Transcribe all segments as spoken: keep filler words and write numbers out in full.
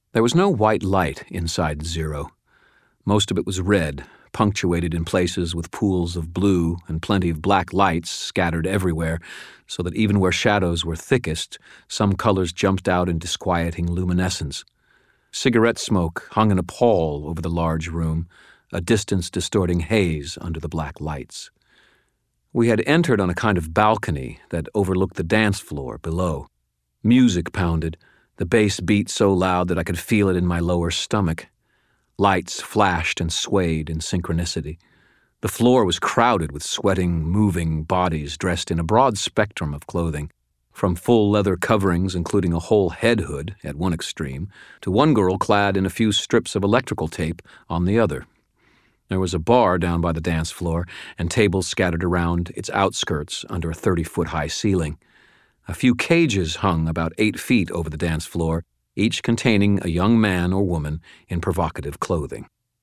There was no white light inside Zero. Most of it was red, punctuated in places with pools of blue and plenty of black lights scattered everywhere, so that even where shadows were thickest, some colors jumped out in disquieting luminescence. Cigarette smoke hung in a pall over the large room, a distance-distorting haze under the black lights. We had entered on a kind of balcony that overlooked the dance floor below. Music pounded, the bass beat so loud that I could feel it in my lower stomach. Lights flashed and swayed in synchronicity. The floor was crowded with sweating, moving bodies dressed in a broad spectrum of clothing, from full leather coverings including a whole head hood at one extreme, to one girl clad in a few strips of electrical tape on the other. There was a bar down by the dance floor and tables scattered around its outskirts under a thirty-foot-high ceiling. A few cages hung about eight feet over the dance floor, each containing a young man or woman in provocative clothing.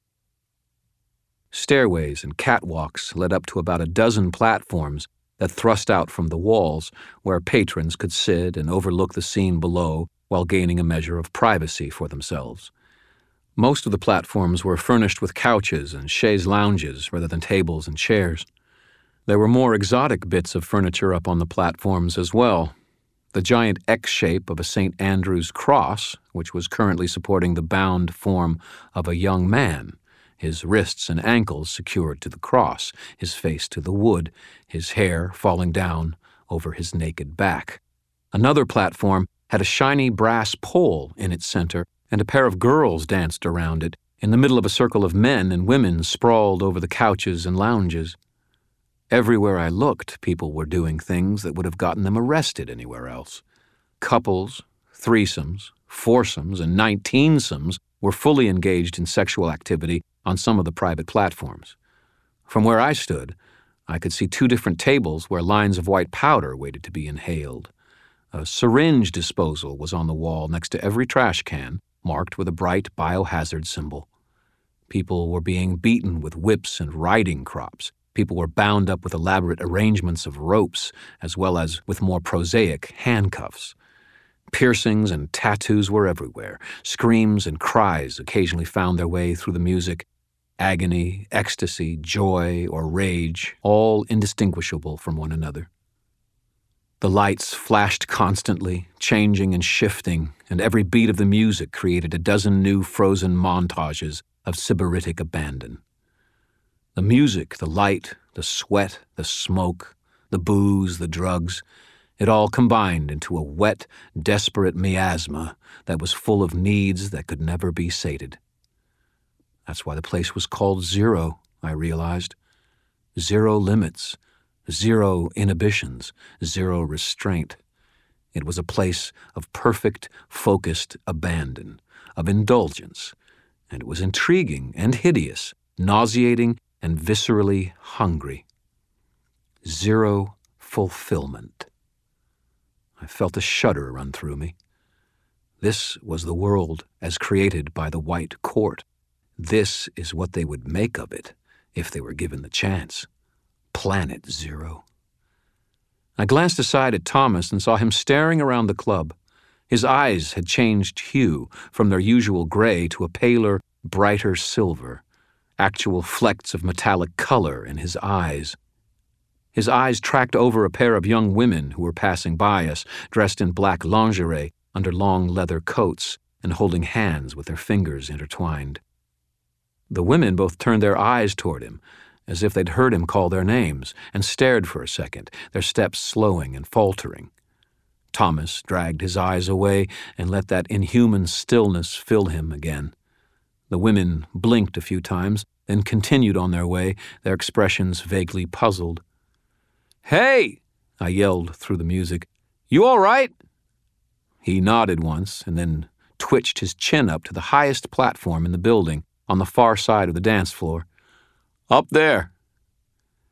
Stairways and catwalks led up to about a dozen platforms that thrust out from the walls, where patrons could sit and overlook the scene below while gaining a measure of privacy for themselves. Most of the platforms were furnished with couches and chaise lounges rather than tables and chairs. There were more exotic bits of furniture up on the platforms as well. The giant X shape of a Saint Andrew's cross, which was currently supporting the bound form of a young man, his wrists and ankles secured to the cross, his face to the wood, his hair falling down over his naked back. Another platform had a shiny brass pole in its center, and a pair of girls danced around it, in the middle of a circle of men and women sprawled over the couches and lounges. Everywhere I looked, people were doing things that would have gotten them arrested anywhere else. Couples, threesomes, foursomes, and nineteensomes were fully engaged in sexual activity on some of the private platforms. From where I stood, I could see two different tables where lines of white powder waited to be inhaled. A syringe disposal was on the wall next to every trash can, marked with a bright biohazard symbol. People were being beaten with whips and riding crops. People were bound up with elaborate arrangements of ropes, as well as with more prosaic handcuffs. Piercings and tattoos were everywhere. Screams and cries occasionally found their way through the music. Agony, ecstasy, joy, or rage, all indistinguishable from one another. The lights flashed constantly, changing and shifting, and every beat of the music created a dozen new frozen montages of sybaritic abandon. The music, the light, the sweat, the smoke, the booze, the drugs, it all combined into a wet, desperate miasma that was full of needs that could never be sated. That's why the place was called Zero, I realized. Zero limits, zero inhibitions, zero restraint. It was a place of perfect, focused abandon, of indulgence, and it was intriguing and hideous, nauseating and viscerally hungry. Zero fulfillment. I felt a shudder run through me. This was the world as created by the White Court. This is what they would make of it if they were given the chance. Planet Zero. I glanced aside at Thomas and saw him staring around the club. His eyes had changed hue from their usual gray to a paler, brighter silver, actual flecks of metallic color in his eyes. His eyes tracked over a pair of young women who were passing by us, dressed in black lingerie under long leather coats and holding hands with their fingers intertwined. The women both turned their eyes toward him, as if they'd heard him call their names, and stared for a second, their steps slowing and faltering. Thomas dragged his eyes away and let that inhuman stillness fill him again. The women blinked a few times, then continued on their way, their expressions vaguely puzzled. "Hey!" I yelled through the music. "You all right?" He nodded once and then twitched his chin up to the highest platform in the building, on the far side of the dance floor. "Up there,"